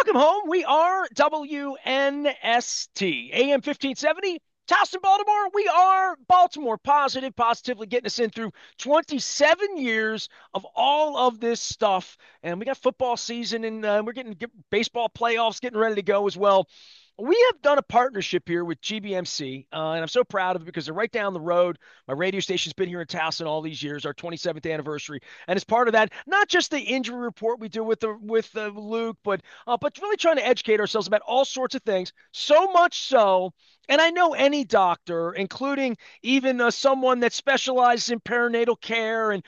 Welcome home. We are WNST, AM 1570, Towson, Baltimore. We are Baltimore positive, positively getting us in through 27 years of all of this stuff. And we got football season and we're getting baseball playoffs getting ready to go as well. We have done a partnership here with GBMC, and I'm so proud of it because they're right down the road. My radio station's been here in Towson all these years, our 27th anniversary, and as part of that, not just the injury report we do with Luke, but really trying to educate ourselves about all sorts of things. So much so, and I know any doctor, including even someone that specializes in perinatal care and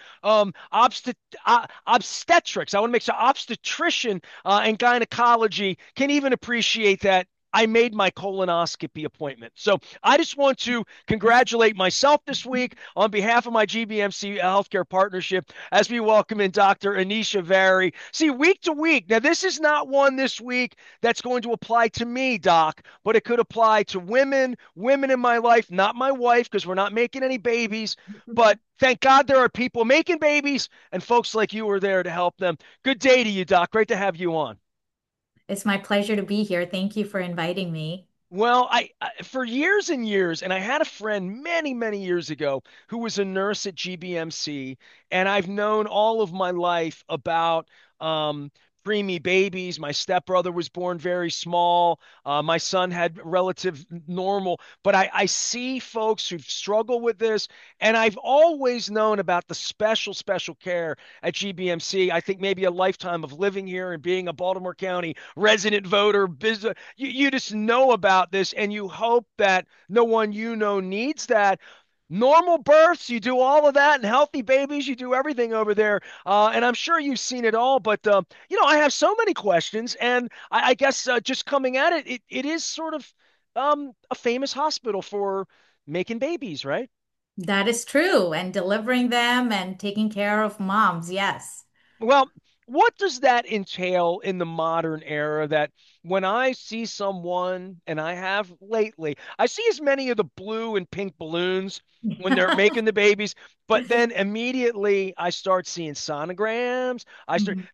obstetrics. I want to make sure obstetrician and gynecology can even appreciate that I made my colonoscopy appointment. So I just want to congratulate myself this week on behalf of my GBMC healthcare partnership as we welcome in Dr. Anisha Vary. See, week to week, now this is not one this week that's going to apply to me, Doc, but it could apply to women in my life, not my wife, because we're not making any babies. But thank God there are people making babies, and folks like you are there to help them. Good day to you, Doc. Great to have you on. It's my pleasure to be here. Thank you for inviting me. Well, I for years and years, and I had a friend many years ago who was a nurse at GBMC, and I've known all of my life about preemie babies. My stepbrother was born very small. My son had relative normal, but I see folks who struggle with this, and I've always known about the special care at GBMC. I think maybe a lifetime of living here and being a Baltimore County resident voter, business you just know about this and you hope that no one you know needs that. Normal births, you do all of that, and healthy babies, you do everything over there. And I'm sure you've seen it all, but I have so many questions, and I guess just coming at it is sort of a famous hospital for making babies, right? That is true. And delivering them and taking care of moms. Yes. Well, what does that entail in the modern era that when I see someone, and I have lately, I see as many of the blue and pink balloons when they're making the babies, but then immediately I start seeing sonograms. Mhm.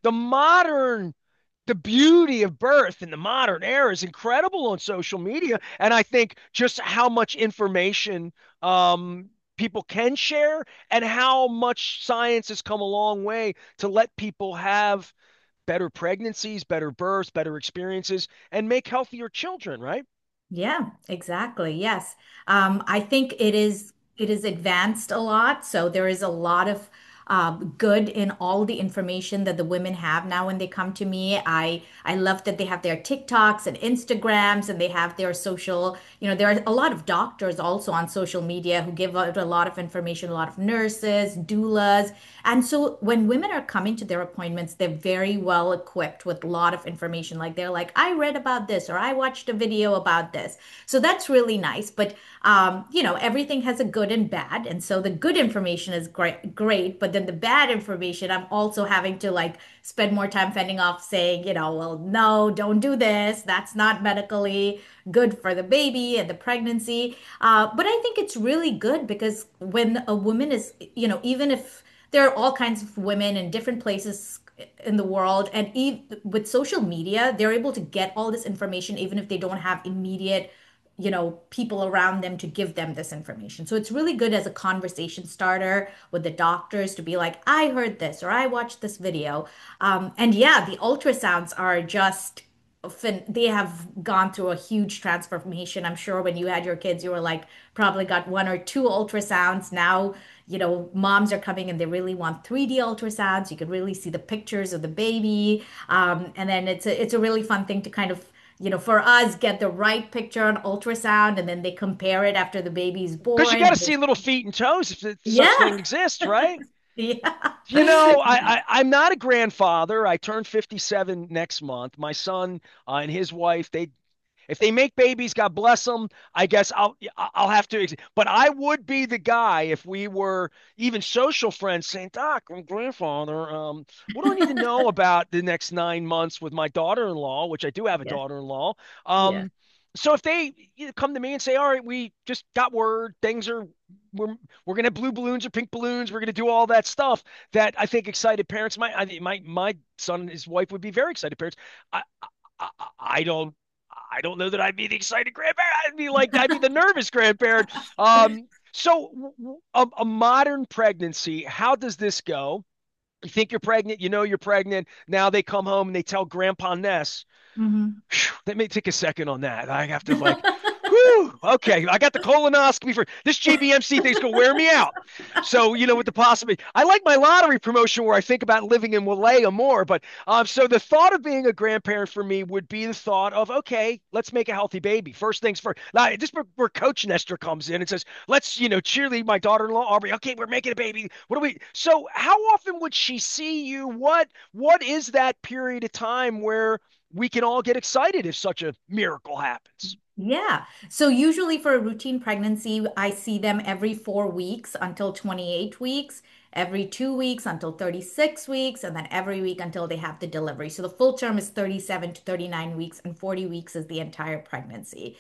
The beauty of birth in the modern era is incredible on social media. And I think just how much information people can share and how much science has come a long way to let people have better pregnancies, better births, better experiences, and make healthier children, right? Yeah, exactly. Yes. I think it is advanced a lot. So there is a lot of good in all the information that the women have now when they come to me. I love that they have their TikToks and Instagrams and they have their social, there are a lot of doctors also on social media who give out a lot of information, a lot of nurses, doulas. And so when women are coming to their appointments, they're very well equipped with a lot of information. Like they're like, I read about this or I watched a video about this. So that's really nice. But everything has a good and bad. And so the good information is great, but then the bad information, I'm also having to like spend more time fending off saying, well, no, don't do this. That's not medically good for the baby and the pregnancy. But I think it's really good because when a woman is, even if there are all kinds of women in different places in the world, and with social media, they're able to get all this information even if they don't have immediate people around them to give them this information. So it's really good as a conversation starter with the doctors to be like, I heard this or I watched this video. And yeah, the ultrasounds are just they have gone through a huge transformation. I'm sure when you had your kids, you were like probably got one or two ultrasounds. Now, moms are coming and they really want 3D ultrasounds. You can really see the pictures of the baby. And then it's a really fun thing to kind of for us, get the right picture on ultrasound, and then they compare it after the baby's Because you born. got to see little feet and toes if such thing Yes. exists, right? Yeah. I'm not a grandfather. I turn 57 next month. My son and his wife, if they make babies, God bless them. I guess I'll have to. But I would be the guy if we were even social friends saying, "Doc, I'm grandfather. What do I need to know about the next 9 months with my daughter-in-law, which I do have a Yeah. daughter-in-law?" Yeah. So if they come to me and say, "All right, we just got word, things are we're gonna have blue balloons or pink balloons, we're gonna do all that stuff," that I think excited parents might. My son and his wife would be very excited parents. I, I don't I don't know that I'd be the excited grandparent. I'd be the nervous grandparent. A modern pregnancy, how does this go? You think you're pregnant, you know you're pregnant. Now they come home and they tell Grandpa Ness, Mhm. phew, let me take a second on that. I have to like, whew, okay, I got the colonoscopy for this GBMC thing's gonna wear me out. So, with the possibility, I like my lottery promotion where I think about living in Walea more. But so the thought of being a grandparent for me would be the thought of, okay, let's make a healthy baby. First things first. Now, this is where Coach Nestor comes in and says, let's, cheerlead my daughter-in-law Aubrey. Okay, we're making a baby. What do we? So, how often would she see you? What is that period of time where we can all get excited if such a miracle happens? Yeah. So usually for a routine pregnancy, I see them every 4 weeks until 28 weeks, every 2 weeks until 36 weeks, and then every week until they have the delivery. So the full term is 37 to 39 weeks, and 40 weeks is the entire pregnancy.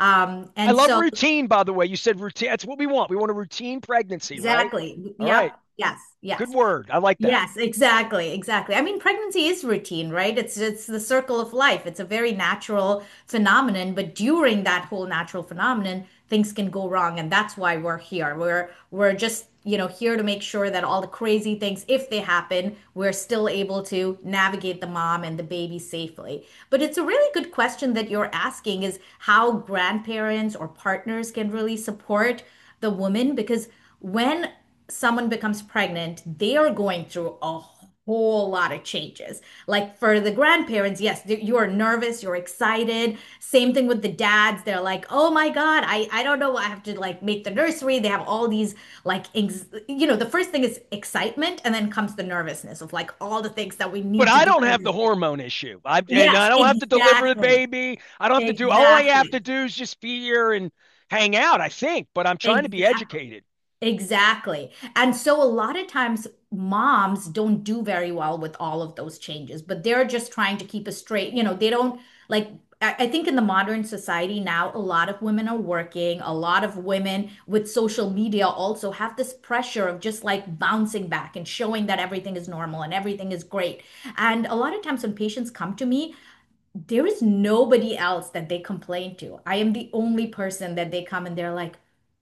I And love so routine, by the way. You said routine. That's what we want. We want a routine pregnancy, right? exactly. All right. Yep. Yes. Good Yes. word. I like that. Yes, exactly, exactly. I mean, pregnancy is routine, right? It's the circle of life. It's a very natural phenomenon, but during that whole natural phenomenon, things can go wrong, and that's why we're here. We're just, here to make sure that all the crazy things, if they happen, we're still able to navigate the mom and the baby safely. But it's a really good question that you're asking is how grandparents or partners can really support the woman because when someone becomes pregnant, they are going through a whole lot of changes. Like for the grandparents, yes, you are nervous, you're excited. Same thing with the dads. They're like, "Oh my God, I don't know. I have to like make the nursery." They have all these like, the first thing is excitement, and then comes the nervousness of like all the things that we But need to I do don't for have this the baby. hormone issue. I Yes, don't have to deliver the exactly. baby. I don't have to do all I have to Exactly. do is just be here and hang out, I think, but I'm trying to be Exactly. educated. Exactly. And so a lot of times moms don't do very well with all of those changes, but they're just trying to keep a straight, they don't like I think in the modern society now, a lot of women are working. A lot of women with social media also have this pressure of just like bouncing back and showing that everything is normal and everything is great. And a lot of times when patients come to me, there is nobody else that they complain to. I am the only person that they come and they're like,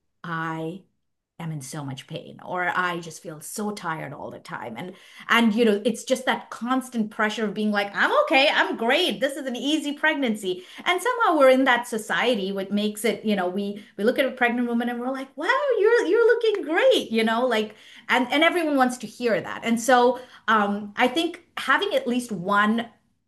I am in so much pain or I just feel so tired all the time and it's just that constant pressure of being like I'm okay, I'm great, this is an easy pregnancy, and somehow we're in that society what makes it, we look at a pregnant woman and we're like wow, you're looking great, like and everyone wants to hear that. And so I think having at least one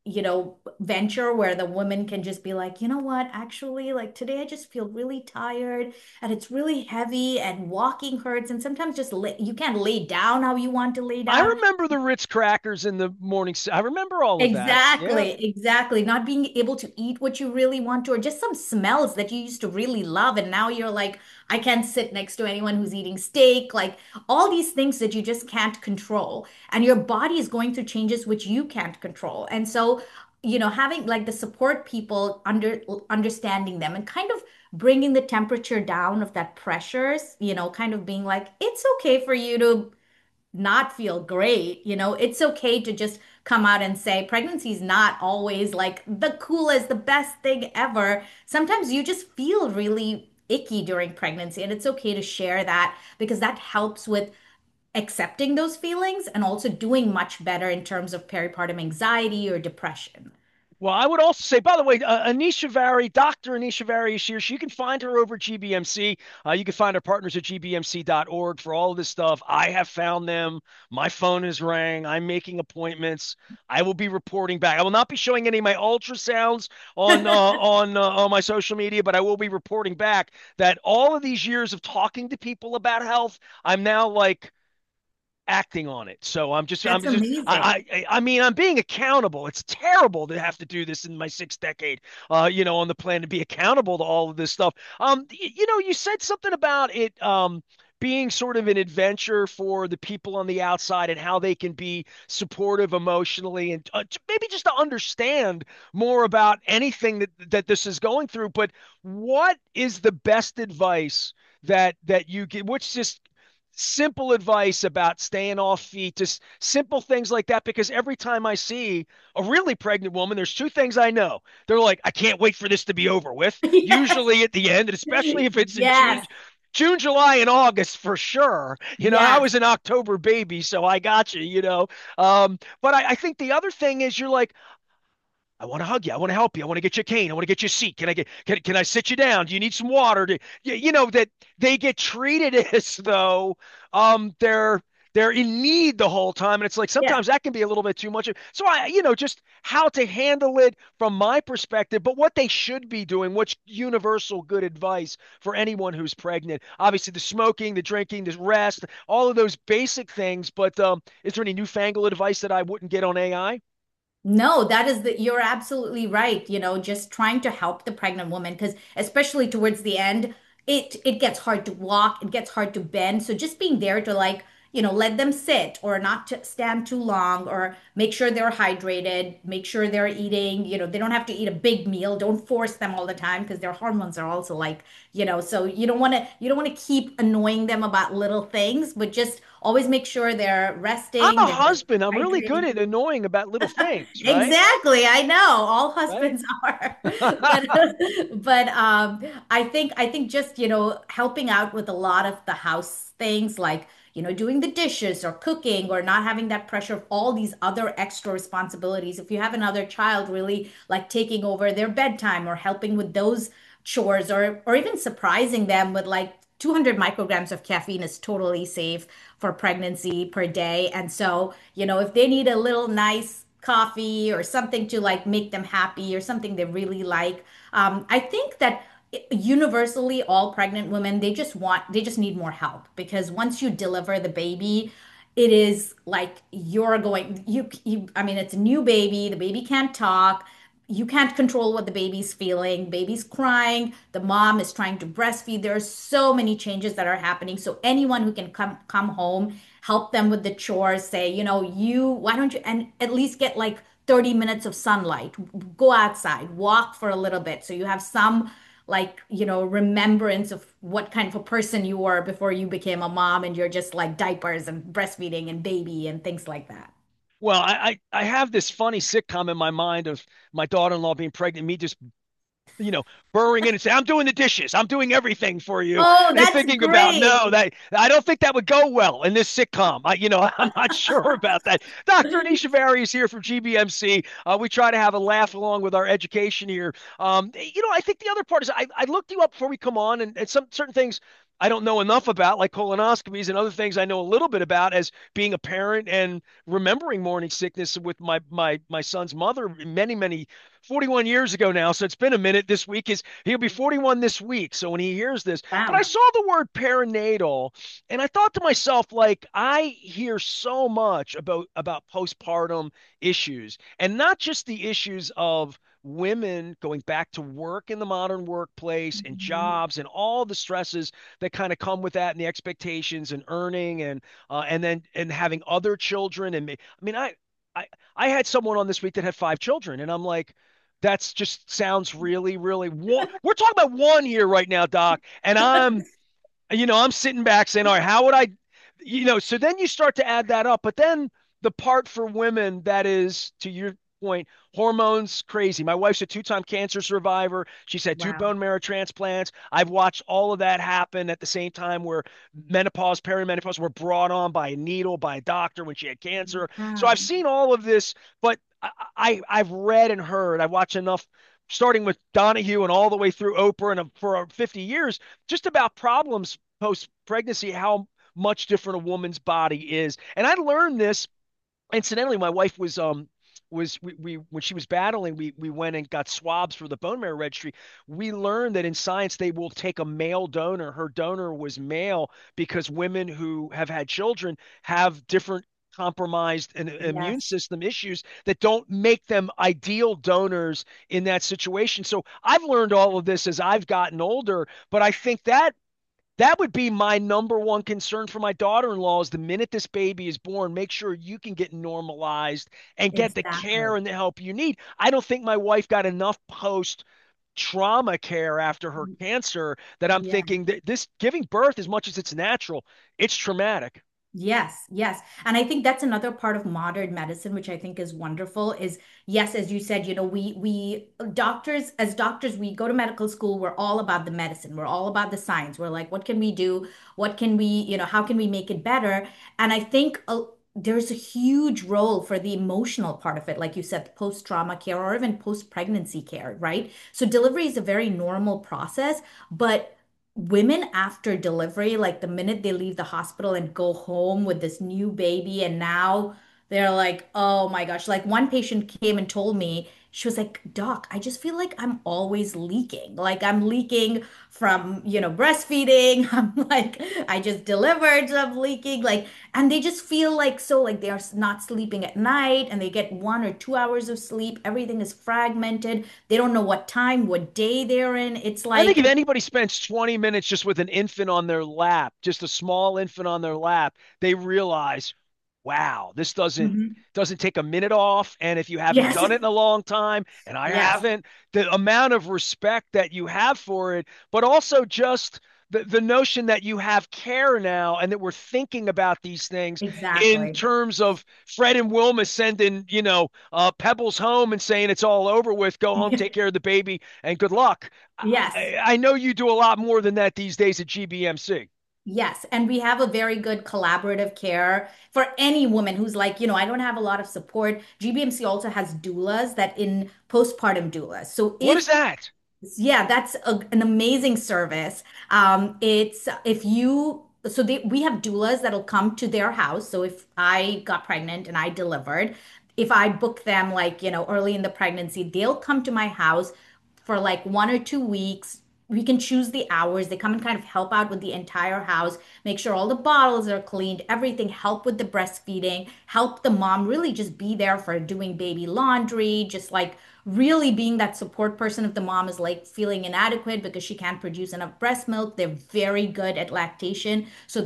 venture where the woman can just be like, you know what, actually, like today I just feel really tired and it's really heavy and walking hurts and sometimes just you can't lay down how you want to lay I down. remember the Ritz crackers in the morning. I remember all of that. Yeah. Exactly, exactly. Not being able to eat what you really want to, or just some smells that you used to really love. And now you're like, I can't sit next to anyone who's eating steak. Like all these things that you just can't control. And your body is going through changes which you can't control. And so, having like the support people understanding them and kind of bringing the temperature down of that pressures, kind of being like, it's okay for you to not feel great. It's okay to just come out and say pregnancy is not always like the coolest, the best thing ever. Sometimes you just feel really icky during pregnancy, and it's okay to share that because that helps with accepting those feelings and also doing much better in terms of peripartum anxiety or depression. Well, I would also say, by the way, Anisha Vary, Dr. Anisha Vary is here. You can find her over at GBMC. You can find our partners at gbmc.org for all of this stuff. I have found them. My phone is rang. I'm making appointments. I will be reporting back. I will not be showing any of my ultrasounds on my social media, but I will be reporting back that all of these years of talking to people about health, I'm now like acting on it. So That's amazing. I mean, I'm being accountable. It's terrible to have to do this in my sixth decade, on the plan to be accountable to all of this stuff. You said something about it, being sort of an adventure for the people on the outside and how they can be supportive emotionally and maybe just to understand more about anything that this is going through. But what is the best advice that you get? What's just simple advice about staying off feet, just simple things like that. Because every time I see a really pregnant woman, there's two things I know. They're like, I can't wait for this to be over with, Yes. usually at the end, and especially if it's in Yes. June, July, and August for sure. I Yes. was an October baby, so I got you. But I think the other thing is you're like, I want to hug you. I want to help you. I want to get you a cane. I want to get you a seat. Can I sit you down? Do you need some water? That they get treated as though they're in need the whole time. And it's like Yes. sometimes that can be a little bit too much. So just how to handle it from my perspective, but what they should be doing, what's universal good advice for anyone who's pregnant. Obviously the smoking, the drinking, the rest, all of those basic things. But is there any newfangled advice that I wouldn't get on AI? No, you're absolutely right. Just trying to help the pregnant woman because especially towards the end, it gets hard to walk, it gets hard to bend. So just being there to like, let them sit or not to stand too long or make sure they're hydrated, make sure they're eating, they don't have to eat a big meal. Don't force them all the time because their hormones are also like, so you don't want to keep annoying them about little things, but just always make sure they're I'm resting, a they're husband. I'm really good hydrating. at annoying about little things, right? Exactly, I know. All Right? husbands are. But I think just, helping out with a lot of the house things like, doing the dishes or cooking or not having that pressure of all these other extra responsibilities. If you have another child, really like taking over their bedtime or helping with those chores or even surprising them with like 200 micrograms of caffeine is totally safe for pregnancy per day. And so, if they need a little nice coffee or something to like make them happy or something they really like, I think that universally all pregnant women, they just need more help because once you deliver the baby, it is like I mean, it's a new baby, the baby can't talk, you can't control what the baby's feeling. Baby's crying. The mom is trying to breastfeed. There are so many changes that are happening. So anyone who can come home, help them with the chores, say, why don't you and at least get like 30 minutes of sunlight. Go outside, walk for a little bit so you have some like, remembrance of what kind of a person you were before you became a mom and you're just like diapers and breastfeeding and baby and things like that. Well, I have this funny sitcom in my mind of my daughter-in-law being pregnant, me just burrowing in and say, I'm doing the dishes, I'm doing everything for you, Oh, and that's thinking about great. no, that I don't think that would go well in this sitcom. I'm not sure about that. Dr. Anisha Vary is here from GBMC. We try to have a laugh along with our education here. I think the other part is I looked you up before we come on, and some certain things I don't know enough about, like colonoscopies and other things I know a little bit about as being a parent and remembering morning sickness with my son's mother many 41 years ago now, so it's been a minute. This week is he'll be 41 this week. So when he hears this, but I Wow. saw the word perinatal and I thought to myself, like, I hear so much about postpartum issues and not just the issues of women going back to work in the modern workplace and Mhm. jobs and all the stresses that kind of come with that and the expectations and earning and then and having other children and me. I mean, I I had someone on this week that had five children, and I'm like, that's just sounds really one. We're talking about one here right now, Doc, and I'm sitting back saying, all right, how would I, so then you start to add that up, but then the part for women that is, to your point, hormones crazy. My wife's a two-time cancer survivor. She's had two Wow. bone marrow transplants. I've watched all of that happen at the same time where menopause, perimenopause were brought on by a needle, by a doctor when she had cancer. So I've Wow. seen all of this, but I've read and heard, I watch enough starting with Donahue and all the way through Oprah and for 50 years, just about problems post pregnancy, how much different a woman's body is. And I learned this incidentally. My wife was we when she was battling, we went and got swabs for the bone marrow registry. We learned that in science they will take a male donor. Her donor was male because women who have had children have different compromised and immune Yes. system issues that don't make them ideal donors in that situation. So I've learned all of this as I've gotten older, but I think that would be my number one concern for my daughter-in-law is the minute this baby is born, make sure you can get normalized and get the care Exactly. and the help you need. I don't think my wife got enough post trauma care after her cancer that I'm Yeah. thinking that this giving birth, as much as it's natural, it's traumatic. Yes, yes. And I think that's another part of modern medicine, which I think is wonderful, is yes, as you said, we doctors, as doctors, we go to medical school, we're all about the medicine, we're all about the science. We're like, what can we do? What can we, how can we make it better? And I think there's a huge role for the emotional part of it, like you said, post-trauma care or even post-pregnancy care, right? So delivery is a very normal process, but women after delivery, like the minute they leave the hospital and go home with this new baby, and now they're like, oh my gosh. Like one patient came and told me, she was like, Doc, I just feel like I'm always leaking. Like I'm leaking from, breastfeeding. I'm like, I just delivered, so I'm leaking. Like, and they just feel like so like they are not sleeping at night and they get 1 or 2 hours of sleep. Everything is fragmented. They don't know what time, what day they're in. It's I think like, if anybody spends 20 minutes just with an infant on their lap, just a small infant on their lap, they realize, wow, this Mhm. doesn't take a minute off. And if you haven't Yes. done it in a long time, and I Yes, haven't, the amount of respect that you have for it, but also just the notion that you have care now and that we're thinking about these things in exactly. terms of Fred and Wilma sending, Pebbles home and saying it's all over with, go home, take care of the baby, and good luck. Yes. I know you do a lot more than that these days at GBMC. Yes. And we have a very good collaborative care for any woman who's like, I don't have a lot of support. GBMC also has doulas that in postpartum doulas. So What is if that? Yeah, that's an amazing service. It's if you so we have doulas that'll come to their house. So if I got pregnant and I delivered, if I book them like, early in the pregnancy, they'll come to my house for like 1 or 2 weeks. We can choose the hours. They come and kind of help out with the entire house, make sure all the bottles are cleaned, everything, help with the breastfeeding, help the mom really just be there for doing baby laundry, just like really being that support person if the mom is like feeling inadequate because she can't produce enough breast milk. They're very good at lactation. So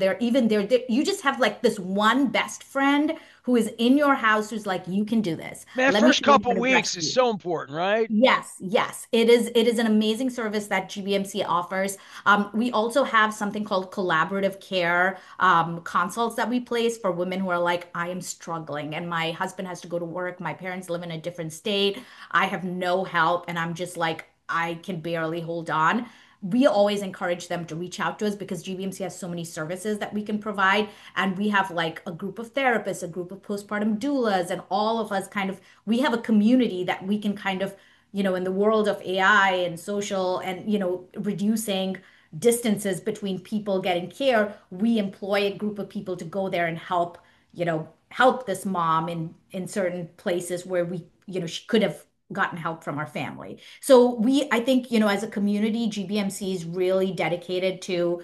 you just have like this one best friend who is in your house who's like, you can do this. Man, Let me first show you how couple to weeks is breastfeed. so important, right? Yes, yes, it is. It is an amazing service that GBMC offers. We also have something called collaborative care consults that we place for women who are like, I am struggling and my husband has to go to work. My parents live in a different state. I have no help and I'm just like, I can barely hold on. We always encourage them to reach out to us because GBMC has so many services that we can provide. And we have like a group of therapists, a group of postpartum doulas, and all of us kind of, we have a community that we can kind of in the world of AI and social and, reducing distances between people getting care, we employ a group of people to go there and help, help this mom in certain places where we, she could have gotten help from our family. So I think, as a community, GBMC is really dedicated to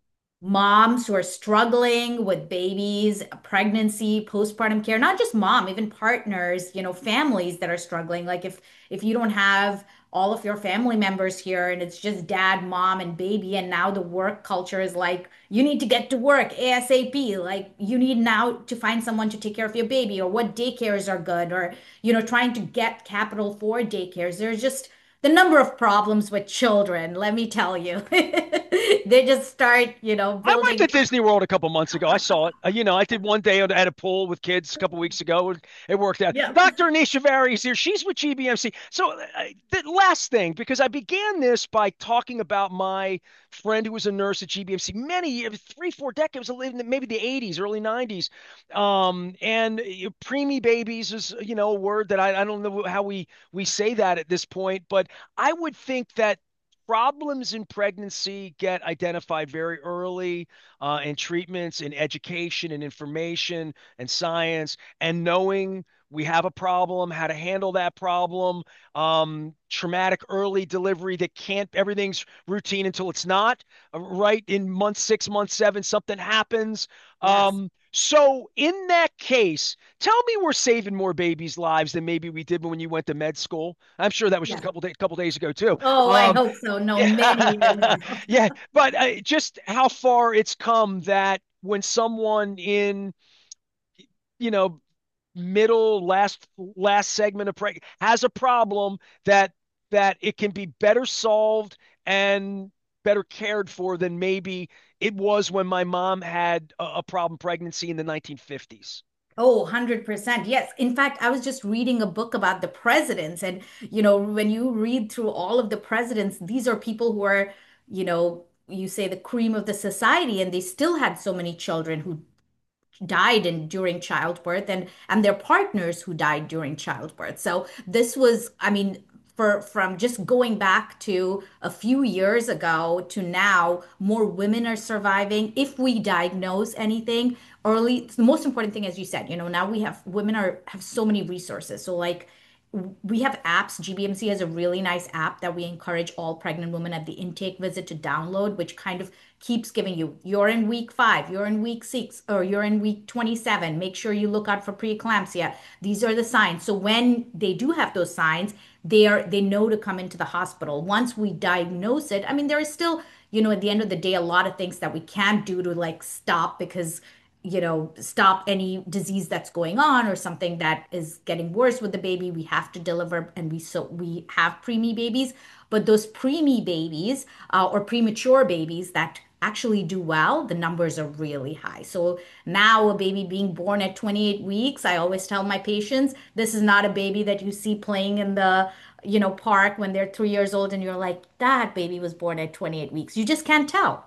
moms who are struggling with babies, pregnancy, postpartum care, not just mom, even partners, families that are struggling. Like if you don't have all of your family members here and it's just dad, mom, and baby, and now the work culture is like, you need to get to work ASAP. Like you need now to find someone to take care of your baby, or what daycares are good, or trying to get capital for daycares. There's just the number of problems with children, let me tell you. They just start, I went to building. Disney World a couple months ago. I saw it. I did one day at a pool with kids a couple weeks ago. It worked out. Yeah. Dr. Anisha Vari is here. She's with GBMC. So the last thing, because I began this by talking about my friend who was a nurse at GBMC many years, 3, 4 decades, maybe the 80s, early 90s. And preemie babies is, a word that I don't know how we say that at this point, but I would think that problems in pregnancy get identified very early in treatments, in education, and information, and science, and knowing we have a problem, how to handle that problem, traumatic early delivery that can't, everything's routine until it's not, right? In month 6, month 7, something happens. Yes. So in that case, tell me we're saving more babies' lives than maybe we did when you went to med school. I'm sure that was just Yes. couple days ago too. Oh, I Um, hope so. No, many years yeah, ago. yeah, but just how far it's come that when someone in, you know, middle last segment of preg has a problem that that it can be better solved and better cared for than maybe it was when my mom had a problem pregnancy in the 1950s. Oh, 100%. Yes. In fact, I was just reading a book about the presidents. And, when you read through all of the presidents, these are people who are, you say the cream of the society, and they still had so many children who died during childbirth, and their partners who died during childbirth. So this was, I mean, from just going back to a few years ago to now, more women are surviving. If we diagnose anything early, it's the most important thing, as you said, now we have women have so many resources. So like we have apps. GBMC has a really nice app that we encourage all pregnant women at the intake visit to download, which kind of keeps giving you're in week 5, you're in week 6, or you're in week 27. Make sure you look out for preeclampsia. These are the signs. So when they do have those signs, they know to come into the hospital. Once we diagnose it, I mean, there is still, at the end of the day, a lot of things that we can't do to like stop because stop any disease that's going on or something that is getting worse with the baby. We have to deliver, and we have preemie babies, but those preemie babies or premature babies that actually do well, the numbers are really high. So now a baby being born at 28 weeks, I always tell my patients, this is not a baby that you see playing in the park when they're 3 years old and you're like, that baby was born at 28 weeks. You just can't tell.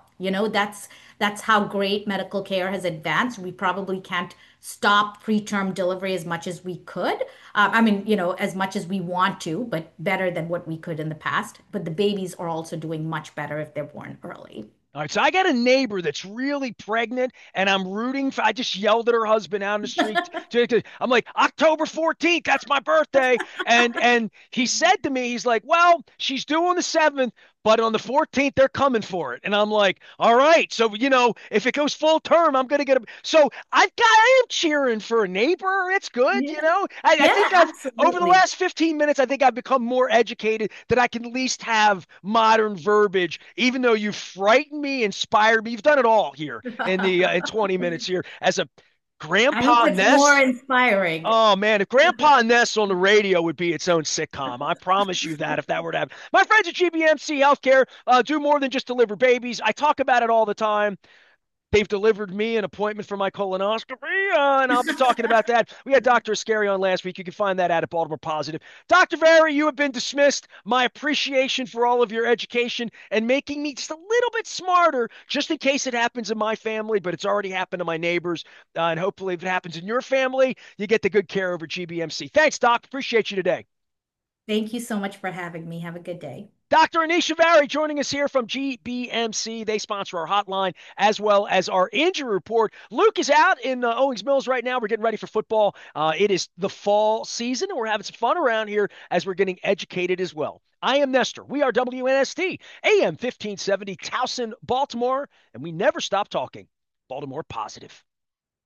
That's how great medical care has advanced. We probably can't stop preterm delivery as much as we could. I mean, as much as we want to, but better than what we could in the past. But the babies are also doing much better if they're born early. All right, so I got a neighbor that's really pregnant, and I'm rooting for. I just yelled at her husband out in the street. I'm like, October 14th, that's my birthday, and he said to me, he's like, well, she's due on the 7th, but on the 14th they're coming for it, and I'm like, all right, so if it goes full term, I'm gonna get a. So I am cheering for a neighbor. It's good, Yeah. I Yeah, think I've over the absolutely. last 15 minutes, I think I've become more educated that I can at least have modern verbiage, even though you've frightened me, inspired me. You've done it all here in 20 minutes here as a I hope Grandpa it's more Ness. inspiring. Oh man, if Grandpa Ness on the radio would be its own sitcom, I promise you that if that were to happen. My friends at GBMC Healthcare do more than just deliver babies. I talk about it all the time. They've delivered me an appointment for my colonoscopy, and I'll be talking about that. We had Dr. Ascari on last week. You can find that at Baltimore Positive. Dr. Vary, you have been dismissed. My appreciation for all of your education and making me just a little bit smarter, just in case it happens in my family, but it's already happened to my neighbors. And hopefully, if it happens in your family, you get the good care over GBMC. Thanks, Doc. Appreciate you today. Thank you so much for having me. Have a good day. Dr. Anisha Vary joining us here from GBMC. They sponsor our hotline as well as our injury report. Luke is out in Owings Mills right now. We're getting ready for football. It is the fall season, and we're having some fun around here as we're getting educated as well. I am Nestor. We are WNST, AM 1570, Towson, Baltimore, and we never stop talking. Baltimore Positive.